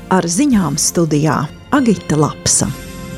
Ar ziņām studijā Agita Lapsa.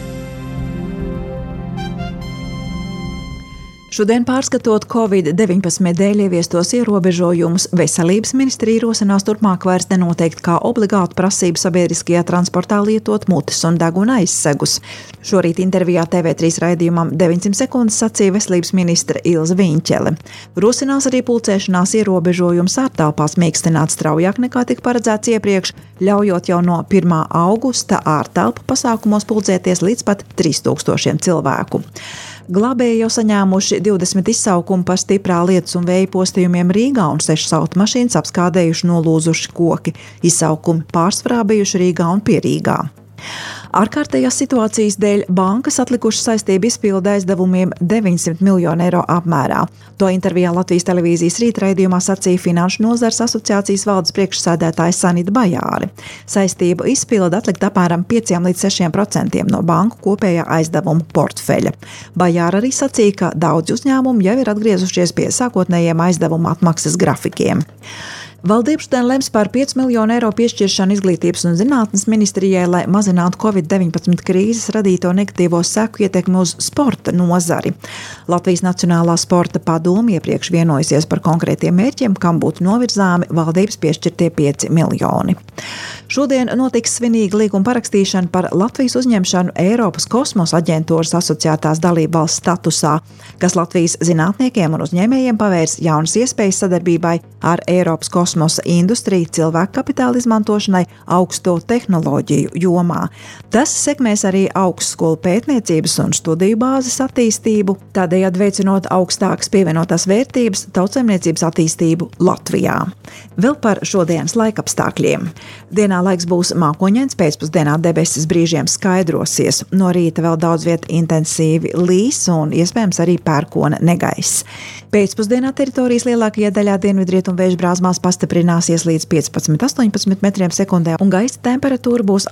Šodien pārskatot Covid-19 dēļ ieviestos ierobežojumus, Veselības ministrija rosinās turpmāk vairs nenoteikt kā obligātu prasību sabiedriskajā transportā lietot mutes un deguna aizsegus. Šorīt intervijā TV3 raidījumam 900 sekundes sacīja Veselības ministre Ilze Viņķele. Rosinās arī pulcēšanās ierobežojums ārtelpās mīkstināt straujāk nekā tika paredzēts iepriekš, ļaujot jau no 1. augusta ārtelpu pasākumos pulcēties līdz pat 3000 cilvēku. Glābēji jau saņēmuši 20 izsaukumu par stiprā lietus un vēja postījumiem Rīgā un 6 automašīnas apskādējuši nolūzuši koki. Izsaukumi pārsvarā bijuši Rīgā un Pierīgā. Ārkārtējās situācijas dēļ bankas atlikušas saistību izpildu aizdevumiem 900 miljonu eiro apmērā. To intervijā Latvijas televīzijas rītraidījumā sacīja Finanšu nozares asociācijas valdes priekšsēdētāja Sanita Bajāri. Saistību izpildu atlikt apmēram 5 līdz 6% no banku kopējā aizdevumu portfeļa. Bajāra arī sacīja, ka daudzi uzņēmumi jau ir atgriezušies pie sākotnējiem aizdevumu atmaksas grafikiem. Valdība šodien lems par 5 miljonu eiro piešķiršanu Izglītības un zinātnes ministrijai, lai mazinātu Covid-19 krīzes radīto negatīvo seku ietekmi uz sporta nozari. Latvijas Nacionālā sporta padome iepriekš vienojusies par konkrētiem mērķiem, kam būtu novirzāmi valdības piešķirtie 5 miljoni. Šodien notiks svinīga līguma parakstīšana par Latvijas uzņemšanu Eiropas kosmosa aģentūras asociētās dalībvalsts statusā, kas Latvijas zinātniekiem un uzņēmējiem pavērs jaunas iespējas sadarbībai ar Eiropas kosmosa industriju cilvēku kapitāla izmantošanai augsto tehnoloģiju jomā. Tas sekmēs arī augstskolu pētniecības un studiju bāzes attīstību, tādējādi veicinot augstākas pievienotās vērtības tautsaimniecības attīstību Latvijā. Vēl par šodienas laikapstākļiem. Dienā laiks būs mākoņains, pēcpusdienā debesis brīžiem skaidrosies. No rīta vēl daudz viet intensīvi līs un iespējams arī pērkona negaiss. Pēcpusdienā teritorijas lielākajā daļā dienvidrietu un vēju brāzmās pastiprināsies līdz 15–18 metriem sekundē un gaisa temperatūra būs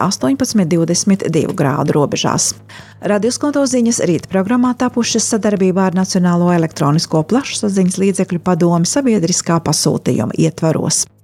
18–22 grādu robežās. Radioskonto ziņas rīta programmā tapušas sadarbībā ar Nacionālo elektronisko plašsaziņas līdzekļu padomi sabiedriskā pasūtījuma ietvaros.